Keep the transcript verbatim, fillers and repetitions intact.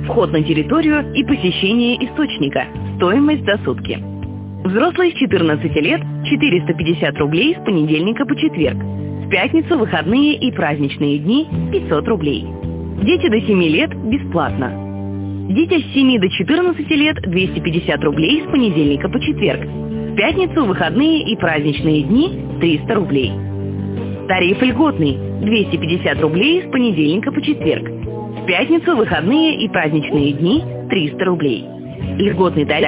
Вход на территорию и посещение источника. Стоимость за сутки. Взрослые с четырнадцати лет – четыреста пятьдесят рублей с понедельника по четверг. В пятницу, выходные и праздничные дни – пятьсот рублей. Дети до семи лет – бесплатно. Дети с семи до четырнадцати лет – двести пятьдесят рублей с понедельника по четверг. В пятницу, выходные и праздничные дни – триста рублей. Тариф льготный – двести пятьдесят рублей с понедельника по четверг. В пятницу, выходные и праздничные дни – триста рублей. Льготный тариф